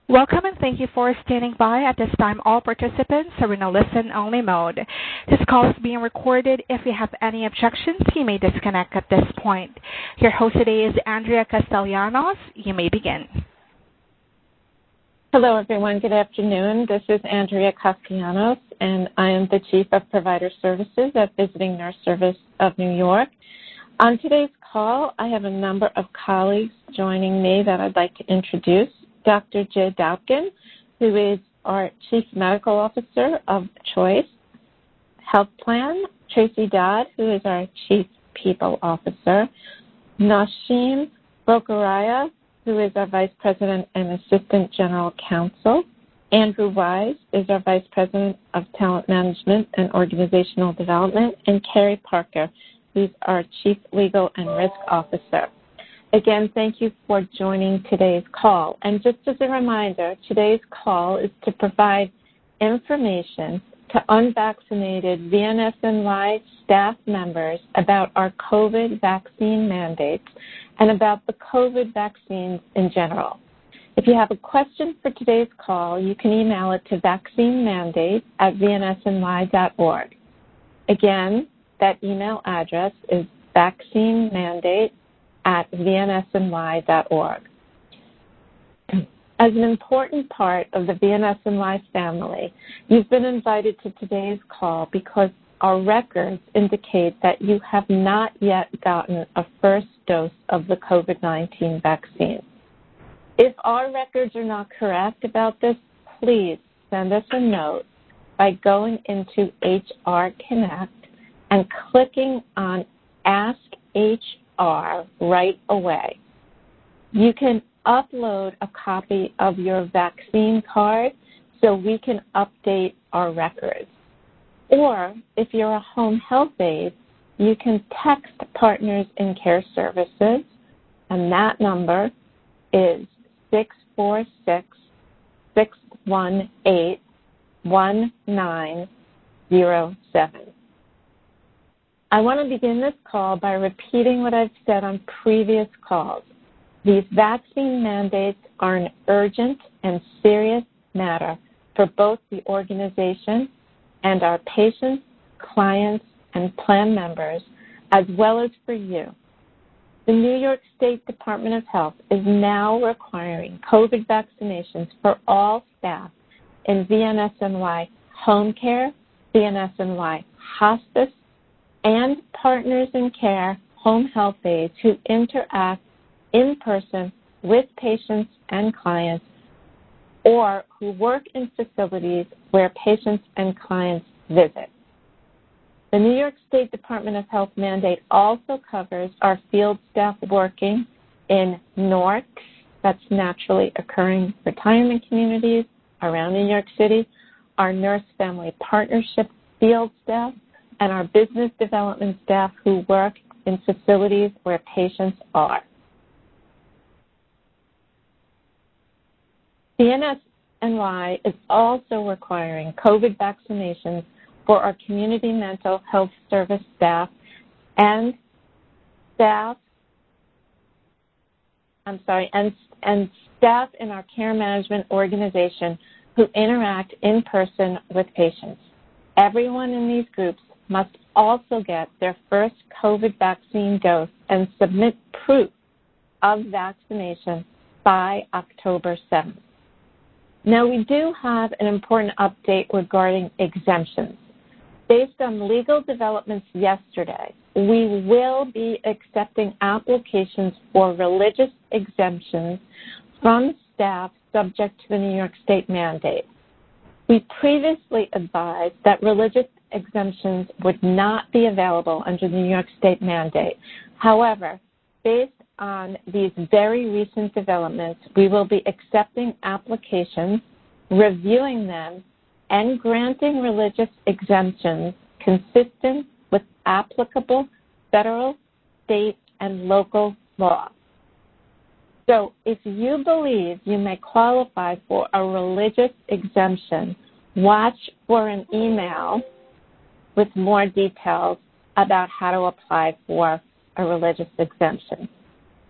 Welcome and thank you for standing by. At this time, all participants are in a listen-only mode. This call is being recorded. If you have any objections, you may disconnect at this point. Your host today is Andrea Castellanos. You may begin. Hello, everyone. Good afternoon. This is Andrea Castellanos, and I am the Chief of Provider Services at Visiting Nurse Service of New York. On today's call, I have a number of colleagues joining me that I'd like to introduce. Dr. Jay Doutkin, who is our Chief Medical Officer of Choice Health Plan, Tracy Dodd, who is our Chief People Officer, Nashim Bokaraya, who is our Vice President and Assistant General Counsel, Andrew Wise is our Vice President of Talent Management and Organizational Development, and Carrie Parker, who's our Chief Legal and Risk Officer. Again, thank you for joining today's call. And just as a reminder, today's call is to provide information to unvaccinated VNSNY staff members about our COVID vaccine mandates and about the COVID vaccines in general. If you have a question for today's call, you can email it to vaccinemandate@vnsny.org. Again, that email address is vaccinemandate@vnsny.org. As an important part of the VNSNY family, you've been invited to today's call because our records indicate that you have not yet gotten a first dose of the COVID-19 vaccine. If our records are not correct about this, please send us a note by going into HR Connect and clicking on Ask HR right away. You can upload a copy of your vaccine card so we can update our records. Or if you're a home health aide, you can text Partners in Care Services, and that number is 646-618-1907. I want to begin this call by repeating what I've said on previous calls. These vaccine mandates are an urgent and serious matter for both the organization and our patients, clients, and plan members, as well as for you. The New York State Department of Health is now requiring COVID vaccinations for all staff in VNSNY home care, VNSNY hospice, and Partners in Care home health aides who interact in person with patients and clients or who work in facilities where patients and clients visit. The New York State Department of Health mandate also covers our field staff working in NORCs, that's naturally occurring retirement communities around New York City, our Nurse Family Partnership field staff, and our business development staff who work in facilities where patients are. VNSNY is also requiring COVID vaccinations for our community mental health service staff and staff in our care management organization who interact in person with patients. Everyone in these groups must also get their first COVID vaccine dose and submit proof of vaccination by October 7th. Now, we do have an important update regarding exemptions. Based on legal developments yesterday, we will be accepting applications for religious exemptions from staff subject to the New York State mandate. We previously advised that religious exemptions would not be available under the New York State mandate. However, based on these very recent developments, we will be accepting applications, reviewing them, and granting religious exemptions consistent with applicable federal, state, and local law. So if you believe you may qualify for a religious exemption, watch for an email with more details about how to apply for a religious exemption.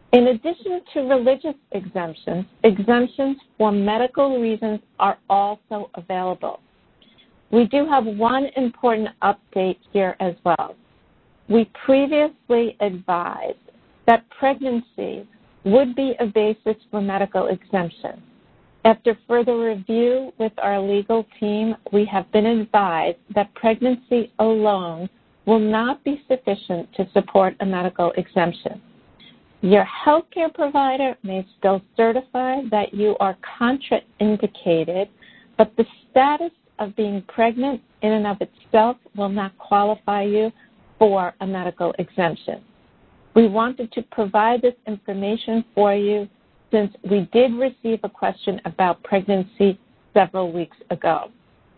In addition to religious exemptions, exemptions for medical reasons are also available. We do have one important update here as well. We previously advised that pregnancy would be a basis for medical exemption. After further review with our legal team, we have been advised that pregnancy alone will not be sufficient to support a medical exemption. Your healthcare provider may still certify that you are contraindicated, but the status of being pregnant in and of itself will not qualify you for a medical exemption. We wanted to provide this information for you since we did receive a question about pregnancy several weeks ago.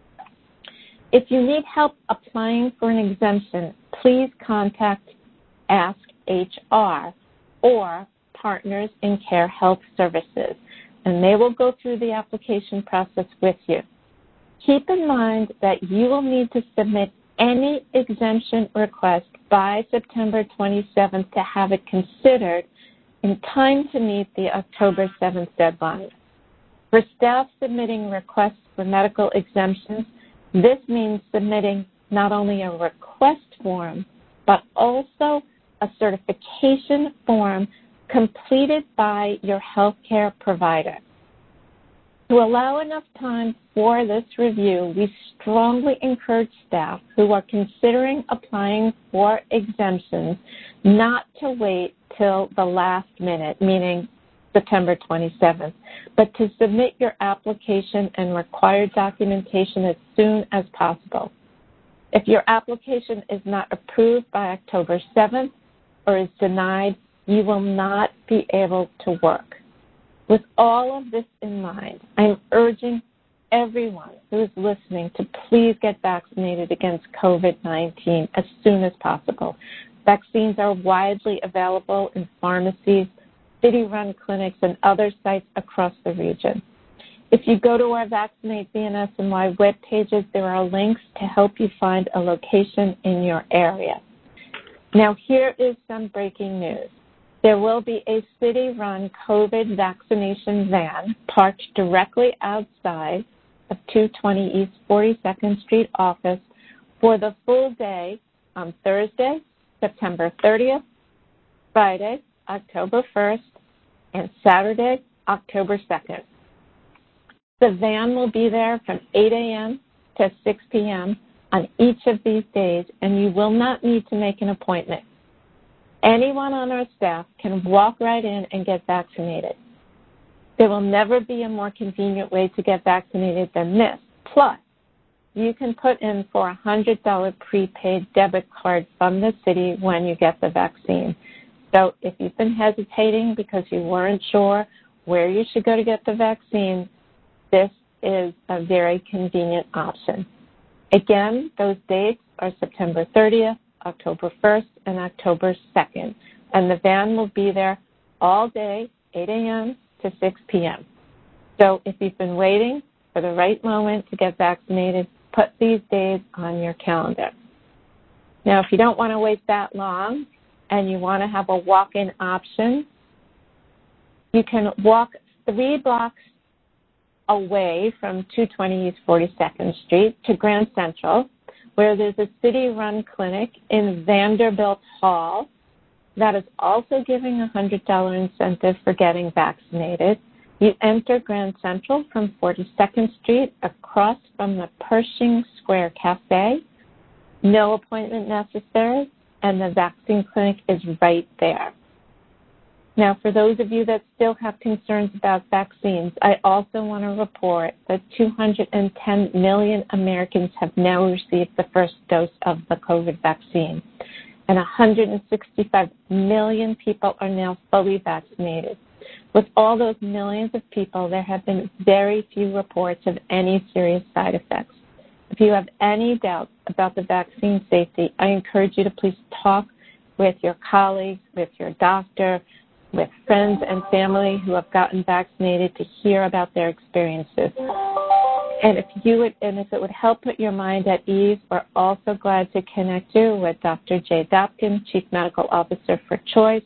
If you need help applying for an exemption, please contact Ask HR or Partners in Care Health Services, and they will go through the application process with you. Keep in mind that you will need to submit any exemption request by September 27th to have it considered in time to meet the October 7th deadline. For staff submitting requests for medical exemptions, this means submitting not only a request form, but also a certification form completed by your healthcare provider. To allow enough time for this review, we strongly encourage staff who are considering applying for exemptions not to wait till the last minute, meaning September 27th, but to submit your application and required documentation as soon as possible. If your application is not approved by October 7th or is denied, you will not be able to work. With all of this in mind, I'm urging everyone who is listening to please get vaccinated against COVID-19 as soon as possible. Vaccines are widely available in pharmacies, city-run clinics, and other sites across the region. If you go to our Vaccinate VNSNY web pages, there are links to help you find a location in your area. Now, here is some breaking news. There will be a city-run COVID vaccination van parked directly outside of 220 East 42nd Street office for the full day on Thursday, September 30th, Friday, October 1st, and Saturday, October 2nd. The van will be there from 8 a.m. to 6 p.m. on each of these days, and you will not need to make an appointment. Anyone on our staff can walk right in and get vaccinated. There will never be a more convenient way to get vaccinated than this. Plus, you can put in for a $100 prepaid debit card from the city when you get the vaccine. So if you've been hesitating because you weren't sure where you should go to get the vaccine, this is a very convenient option. Again, those dates are September 30th, October 1st, and October 2nd. And the van will be there all day, 8 a.m. to 6 p.m. So if you've been waiting for the right moment to get vaccinated, put these days on your calendar. Now, if you don't want to wait that long and you want to have a walk-in option, you can walk 3 blocks away from 220 East 42nd Street to Grand Central, where there's a city-run clinic in Vanderbilt Hall that is also giving a $100 incentive for getting vaccinated. You enter Grand Central from 42nd Street across from the Pershing Square Cafe. No appointment necessary, and the vaccine clinic is right there. Now, for those of you that still have concerns about vaccines, I also want to report that 210 million Americans have now received the first dose of the COVID vaccine, and 165 million people are now fully vaccinated. With all those millions of people, there have been very few reports of any serious side effects. If you have any doubts about the vaccine safety, I encourage you to please talk with your colleagues, with your doctor, with friends and family who have gotten vaccinated to hear about their experiences. And if it would help put your mind at ease, we're also glad to connect you with Dr. Jay Dopkin, Chief Medical Officer for Choice,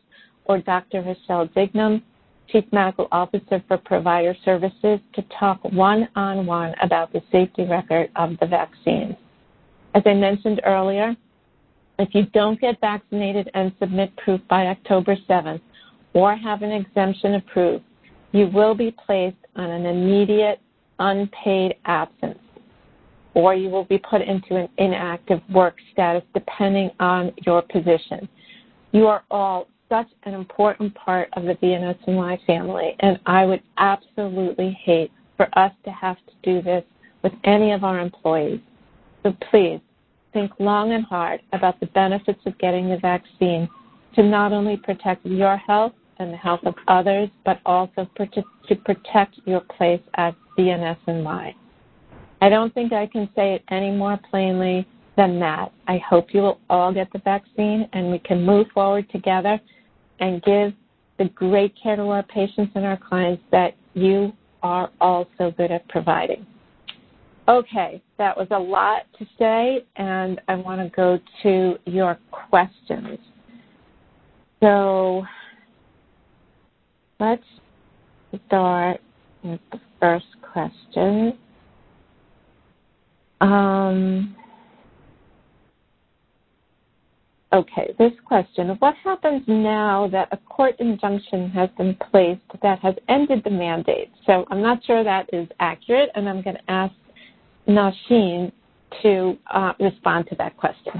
or Dr. Rochelle Dignam, Chief Medical Officer for Provider Services, to talk one-on-one about the safety record of the vaccines. As I mentioned earlier, if you don't get vaccinated and submit proof by October 7th or have an exemption approved, you will be placed on an immediate unpaid absence, or you will be put into an inactive work status depending on your position. You are all such an important part of the VNS-NY family, and I would absolutely hate for us to have to do this with any of our employees. So please, think long and hard about the benefits of getting the vaccine to not only protect your health and the health of others, but also to protect your place at VNS-NY. I don't think I can say it any more plainly than that. I hope you will all get the vaccine and we can move forward together and give the great care to our patients and our clients that you are all so good at providing. Okay, that was a lot to say, and I want to go to your questions. So let's start with the first question. Okay, this question: what happens now that a court injunction has been placed that has ended the mandate? So I'm not sure that is accurate, and I'm going to ask Nosheen to respond to that question.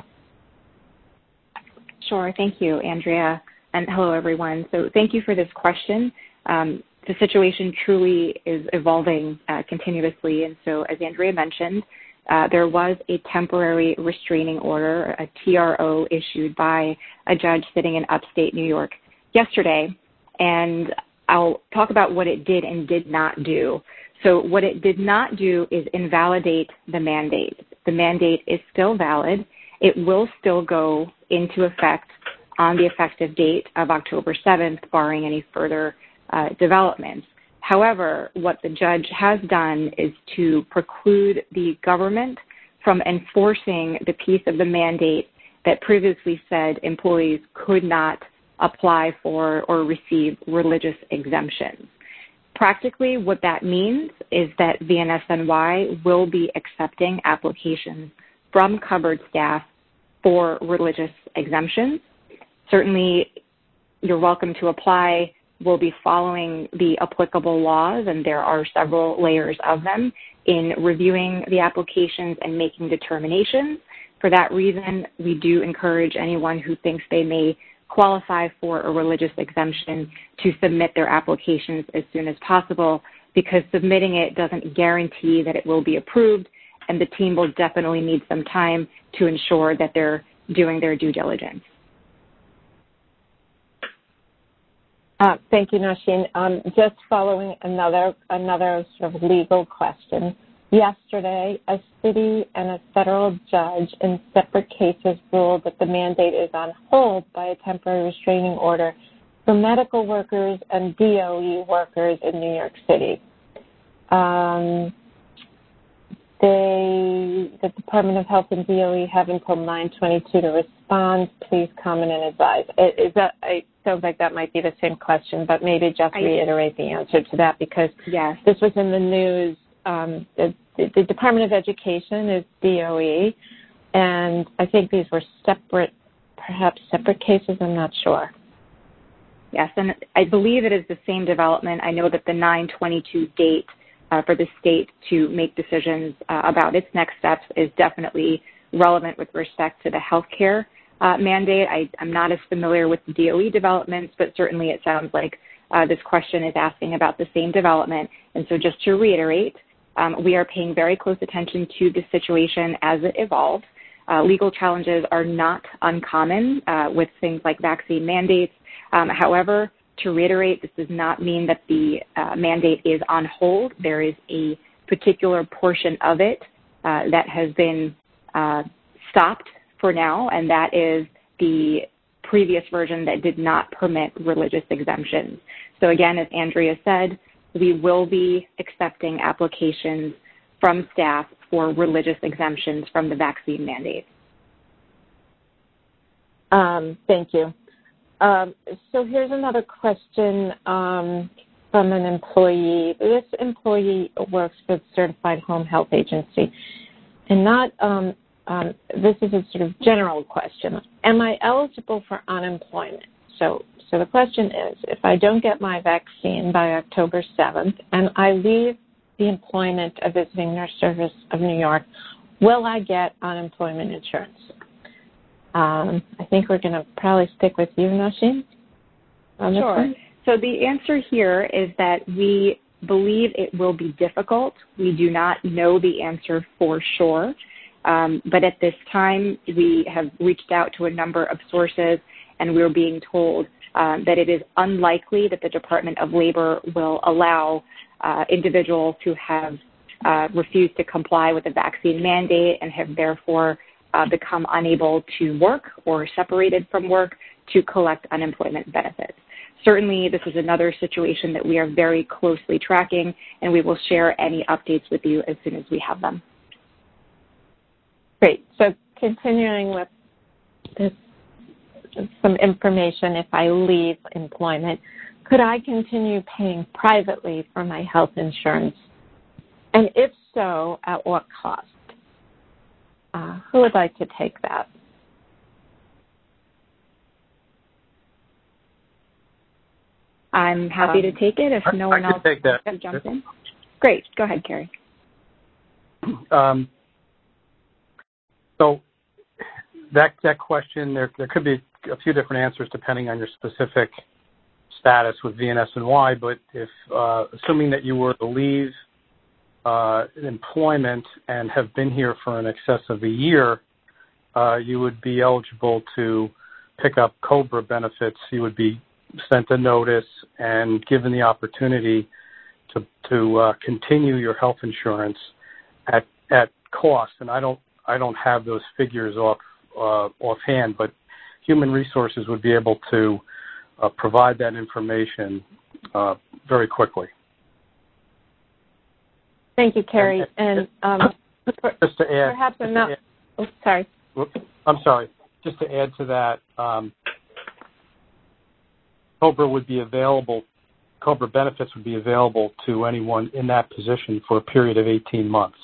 Sure. Thank you, Andrea, and hello, everyone. So thank you for this question. The situation truly is evolving continuously, and so as Andrea mentioned, there was a temporary restraining order, a TRO, issued by a judge sitting in upstate New York yesterday, and I'll talk about what it did and did not do. So what it did not do is invalidate the mandate. The mandate is still valid. It will still go into effect on the effective date of October 7th, barring any further developments. However, what the judge has done is to preclude the government from enforcing the piece of the mandate that previously said employees could not apply for or receive religious exemptions. Practically, what that means is that VNS-NY will be accepting applications from covered staff for religious exemptions. Certainly, you're welcome to apply. We'll be following the applicable laws, and there are several layers of them in reviewing the applications and making determinations. For that reason, we do encourage anyone who thinks they may qualify for a religious exemption to submit their applications as soon as possible, because submitting it doesn't guarantee that it will be approved, and the team will definitely need some time to ensure that they're doing their due diligence. Thank you, Nosheen. Just following another sort of legal question. Yesterday, a city and a federal judge in separate cases ruled that the mandate is on hold by a temporary restraining order for medical workers and DOE workers in New York City. The Department of Health and DOE have until 9/22 to respond. Please comment and advise. It sounds like that might be the same question, but maybe just reiterate the answer to that, because yes, this was in the news. The Department of Education is DOE, and I think these were perhaps separate cases. I'm not sure. Yes, and I believe it is the same development. I know that the 9/22 date for the state to make decisions about its next steps is definitely relevant with respect to the healthcare mandate. I'm not as familiar with the DOE developments, but certainly it sounds like this question is asking about the same development. And so just to reiterate, we are paying very close attention to the situation as it evolves. Legal challenges are not uncommon with things like vaccine mandates. However, to reiterate, this does not mean that the mandate is on hold. There is a particular portion of it that has been stopped for now, and that is the previous version that did not permit religious exemptions. So again, as Andrea said, we will be accepting applications from staff for religious exemptions from the vaccine mandate. Thank you. So here's another question from an employee. This employee works for the Certified Home Health Agency. And this is a sort of general question. Am I eligible for unemployment? So the question is, if I don't get my vaccine by October 7th and I leave the employment of Visiting Nurse Service of New York, will I get unemployment insurance? I think we're going to probably stick with you, Nosheen. Sure. So the answer here is that we believe it will be difficult. We do not know the answer for sure. But at this time, we have reached out to a number of sources, and we're being told that it is unlikely that the Department of Labor will allow individuals who have refused to comply with the vaccine mandate and have therefore become unable to work or separated from work to collect unemployment benefits. Certainly, this is another situation that we are very closely tracking, and we will share any updates with you as soon as we have them. Great. So continuing with this, some information, if I leave employment, could I continue paying privately for my health insurance? And if so, at what cost? Who would like to take that? I'm happy to take it if no one else can jump in. Great. Go ahead, Carrie. So that question, there could be a few different answers depending on your specific status with VNS&Y, but if assuming that you were to leave employment and have been here for in excess of a year, you would be eligible to pick up COBRA benefits. You would be sent a notice and given the opportunity to continue your health insurance at cost. And I don't have those figures offhand, but Human Resources would be able to provide that information very quickly. Thank you, Carrie. And just to add, perhaps I'm not. Oh, sorry. I'm sorry. Just to add to that, COBRA would be available. COBRA benefits would be available to anyone in that position for a period of 18 months.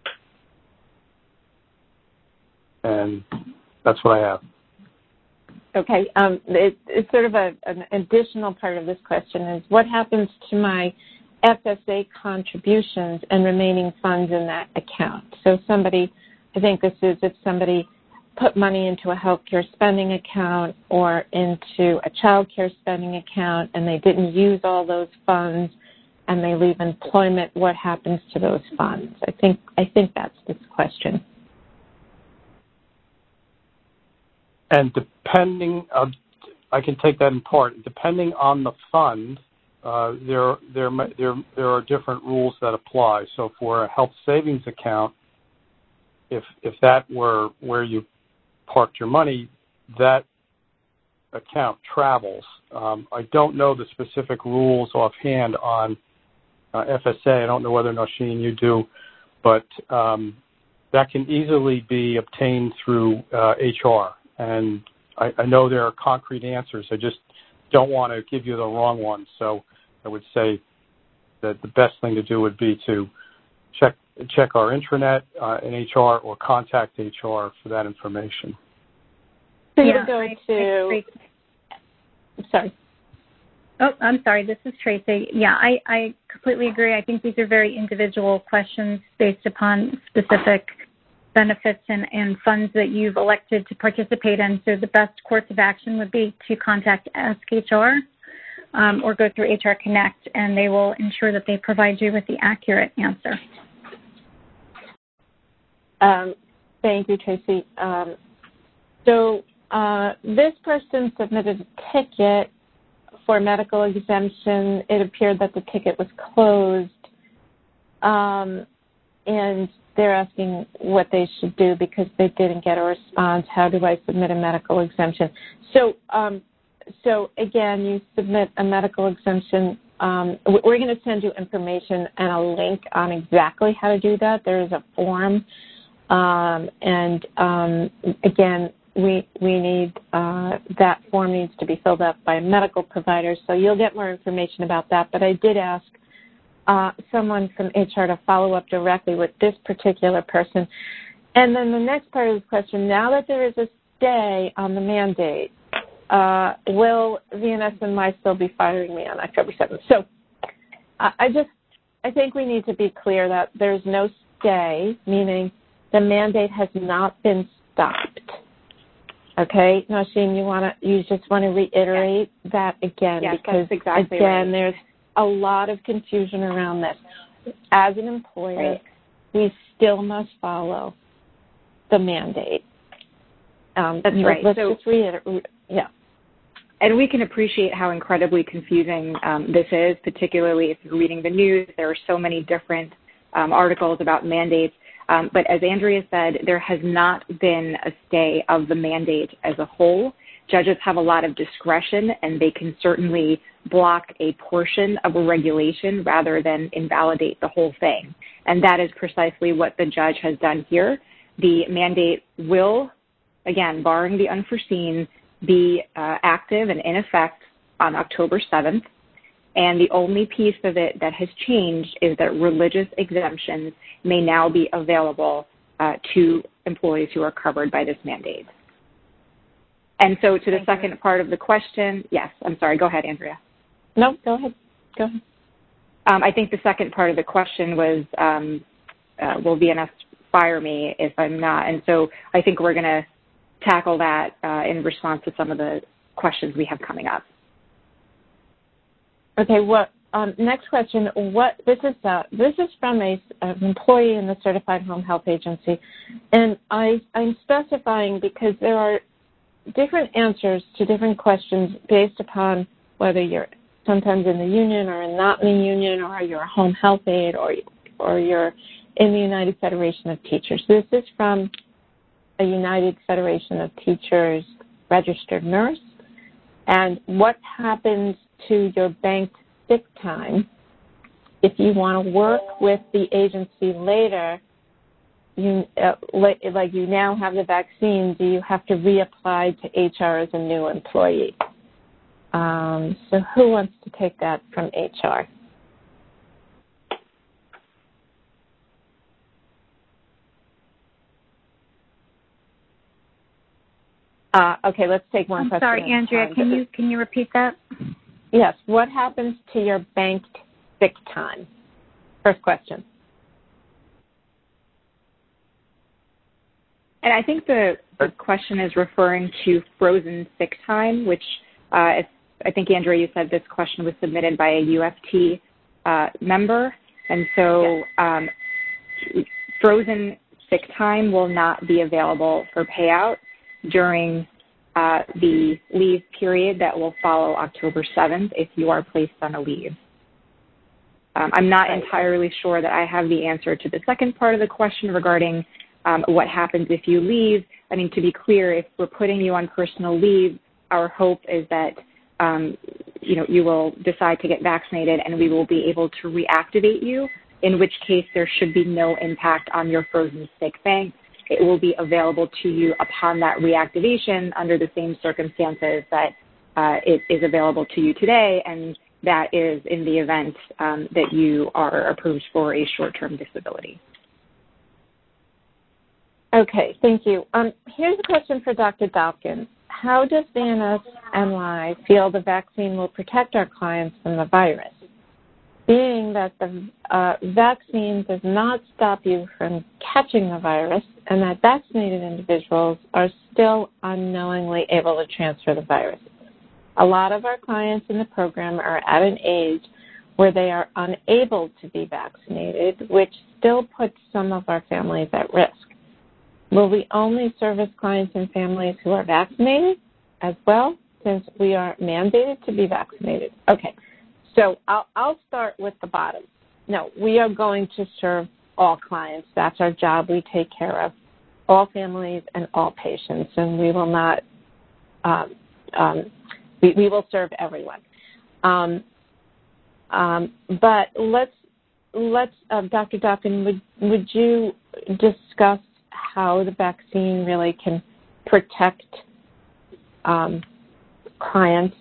And that's what I have. Okay. It's sort of an additional part of this question is what happens to my FSA contributions and remaining funds in that account? So I think this is if somebody put money into a healthcare spending account or into a child care spending account and they didn't use all those funds and they leave employment, what happens to those funds? I think that's this question. And depending, I can take that in part. Depending on the fund, there are different rules that apply. So for a health savings account, if that were where you parked your money, that account travels. I don't know the specific rules offhand on FSA. I don't know whether, Nosheen, you do, but that can easily be obtained through HR. And I know there are concrete answers. I just don't want to give you the wrong one. So I would say that the best thing to do would be to check our intranet in HR or contact HR for that information. So you go to... Sorry. Oh, I'm sorry. This is Tracy. Yeah, I completely agree. I think these are very individual questions based upon specific benefits and funds that you've elected to participate in. So the best course of action would be to contact AskHR or go through HR Connect, and they will ensure that they provide you with the accurate answer. Thank you, Tracy. So this person submitted a ticket for medical exemption. It appeared that the ticket was closed, and they're asking what they should do because they didn't get a response. How do I submit a medical exemption? So again, you submit a medical exemption. We're going to send you information and a link on exactly how to do that. There is a form. Again, we need, that form needs to be filled out by a medical provider. So you'll get more information about that. But I did ask someone from HR to follow up directly with this particular person. And then the next part of this question, now that there is a stay on the mandate, will VNS and MI still be firing me on October 7th? So I think we need to be clear that there's no stay, meaning the mandate has not been stopped. Okay, Nosheen, you just want to reiterate that again, because exactly again, there's a lot of confusion around this. As an employer, we still must follow the mandate. That's right. Let's just reiterate. Yeah. And we can appreciate how incredibly confusing this is, particularly if you're reading the news. There are so many different articles about mandates. But as Andrea said, there has not been a stay of the mandate as a whole. Judges have a lot of discretion, and they can certainly block a portion of a regulation rather than invalidate the whole thing. And that is precisely what the judge has done here. The mandate will, again, barring the unforeseen, be active and in effect on October 7th. And the only piece of it that has changed is that religious exemptions may now be available to employees who are covered by this mandate. And so to the second part of the question, yes, I'm sorry, go ahead, Andrea. No, go ahead. Go ahead. I think the second part of the question was, will VNS fire me if I'm not? And so I think we're going to tackle that in response to some of the questions we have coming up. Okay. Next question. This is from an employee in the Certified Home Health Agency, and I'm specifying because there are different answers to different questions based upon whether you're sometimes in the union or not in the union, or you're a home health aide, or you're in the United Federation of Teachers. This is from a United Federation of Teachers registered nurse. And what happens to your banked sick time if you want to work with the agency later? You now have the vaccine, do you have to reapply to HR as a new employee? So who wants to take that from HR? Okay, let's take one question. I'm sorry, Andrea, can you repeat that? Yes. What happens to your banked sick time? First question. And I think the question is referring to frozen sick time, which I think, Andrea, you said this question was submitted by a UFT member. And so frozen sick time will not be available for payout during the leave period that will follow October 7th if you are placed on a leave. I'm not entirely sure that I have the answer to the second part of the question regarding what happens if you leave. I mean, to be clear, if we're putting you on personal leave, our hope is that you will decide to get vaccinated and we will be able to reactivate you, in which case there should be no impact on your frozen sick bank. It will be available to you upon that reactivation under the same circumstances that it is available to you today, and that is in the event that you are approved for a short-term disability. Okay, thank you. Here's a question for Dr. Dobkin. How does VNS-NY feel the vaccine will protect our clients from the virus? Being that the vaccine does not stop you from catching the virus, and that vaccinated individuals are still unknowingly able to transfer the virus. A lot of our clients in the program are at an age where they are unable to be vaccinated, which still puts some of our families at risk. Will we only service clients and families who are vaccinated as well, since we are mandated to be vaccinated? Okay, so I'll start with the bottom. No, we are going to serve all clients. That's our job. We take care of all families and all patients, and we will not, we will serve everyone. But let's Dr. Dobkin, would you discuss how the vaccine really can protect clients?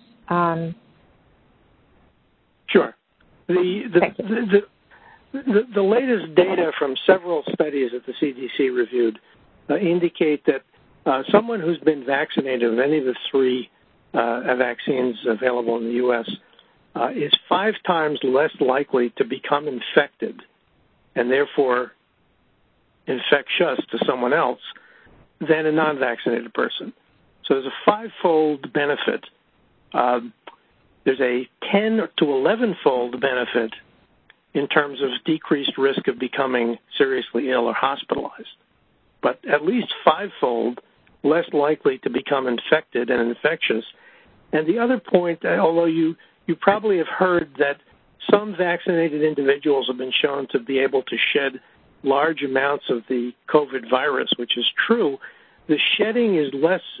Sure. The latest data from several studies that the CDC reviewed indicate that someone who's been vaccinated with any of the three vaccines available in the U.S. Is 5 times less likely to become infected and therefore infectious to someone else than a non-vaccinated person. So there's a 5-fold benefit. There's a 10 to 11-fold benefit in terms of decreased risk of becoming seriously ill or hospitalized, but at least 5-fold less likely to become infected and infectious. And the other point, although you probably have heard that some vaccinated individuals have been shown to be able to shed large amounts of the COVID virus, which is true, the shedding is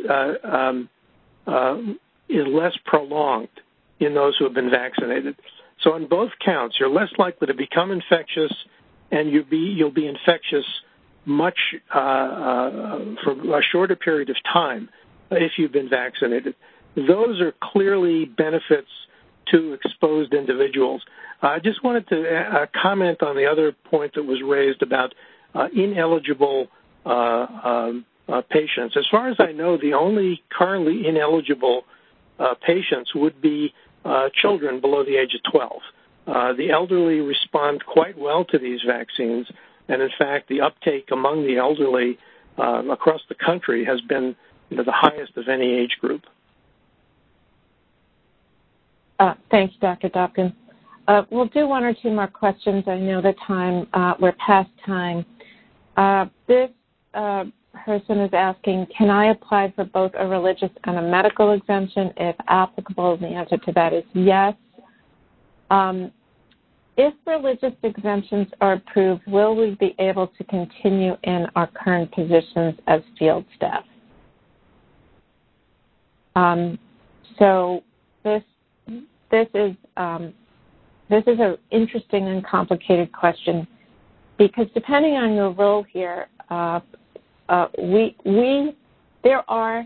less prolonged in those who have been vaccinated. So on both counts, you're less likely to become infectious, and you'll be infectious much for a shorter period of time if you've been vaccinated. Those are clearly benefits to exposed individuals. I just wanted to comment on the other point that was raised about ineligible patients. As far as I know, the only currently ineligible patients would be children below the age of 12. The elderly respond quite well to these vaccines, and in fact, the uptake among the elderly across the country has been the highest of any age group. Thanks, Dr. Dopkin. We'll do 1 or 2 more questions. I know the time, we're past time. This person is asking, can I apply for both a religious and a medical exemption if applicable? The answer to that is yes. If religious exemptions are approved, will we be able to continue in our current positions as field staff? So this is an interesting and complicated question because depending on your role here, there are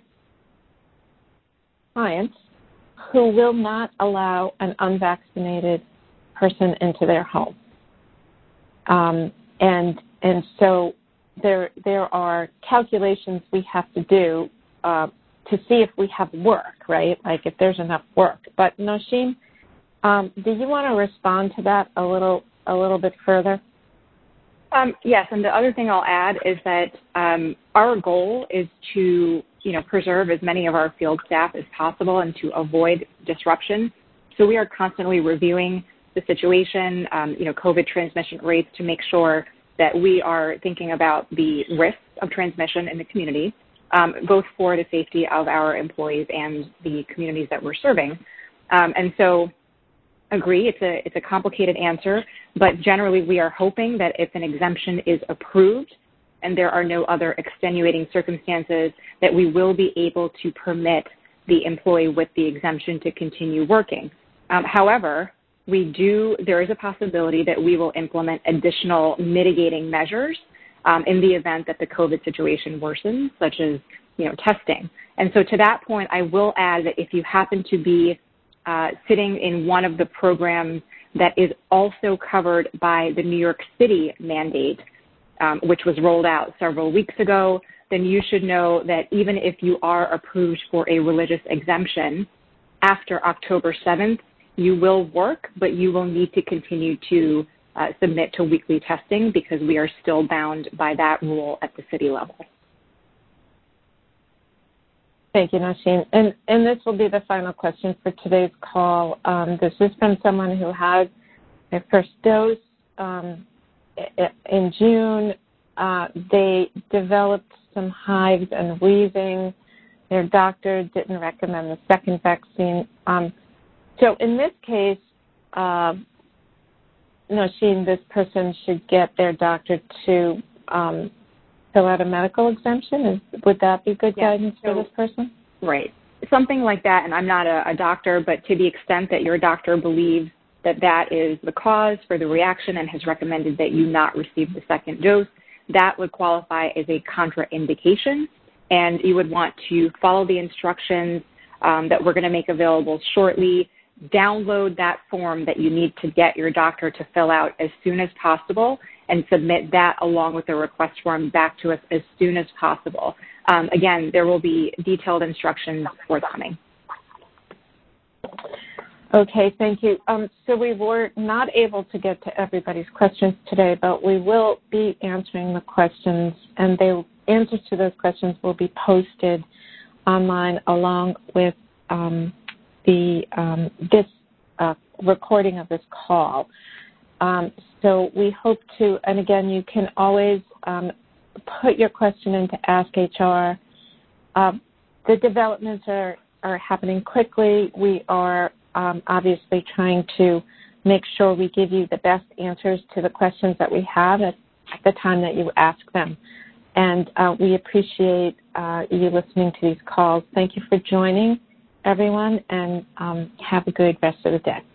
clients who will not allow an unvaccinated person into their home, and so there are calculations we have to do to see if we have work, right? Like if there's enough work. But Nosheen, do you want to respond to that a little bit further? Yes, and the other thing I'll add is that our goal is to, preserve as many of our field staff as possible and to avoid disruption. So we are constantly reviewing the situation, COVID transmission rates to make sure that we are thinking about the risks of transmission in the community, both for the safety of our employees and the communities that we're serving. And so agree, it's a complicated answer, but generally we are hoping that if an exemption is approved and there are no other extenuating circumstances, that we will be able to permit the employee with the exemption to continue working. However, there is a possibility that we will implement additional mitigating measures in the event that the COVID situation worsens, such as, testing. And so to that point, I will add that if you happen to be sitting in one of the programs that is also covered by the New York City mandate, which was rolled out several weeks ago, then you should know that even if you are approved for a religious exemption after October 7th, you will work, but you will need to continue to submit to weekly testing because we are still bound by that rule at the city level. Thank you, Nosheen. And this will be the final question for today's call. This is from someone who had their first dose in June. They developed some hives and wheezing. Their doctor didn't recommend the second vaccine. So in this case, Nosheen, this person should get their doctor to fill out a medical exemption. Would that be good guidance for this person? Right. Something like that, and I'm not a doctor, but to the extent that your doctor believes that that is the cause for the reaction and has recommended that you not receive the second dose, that would qualify as a contraindication. and you would want to follow the instructions that we're going to make available shortly. Download that form that you need to get your doctor to fill out as soon as possible and submit that along with the request form back to us as soon as possible. Again, there will be detailed instructions forthcoming. Okay, thank you. So we were not able to get to everybody's questions today, but we will be answering the questions, and the answers to those questions will be posted online along with this recording of this call. So we hope to, and again, you can always put your question into Ask HR. The developments are happening quickly. We are obviously trying to make sure we give you the best answers to the questions that we have at the time that you ask them. And we appreciate you listening to these calls. Thank you for joining, everyone, and have a good rest of the day.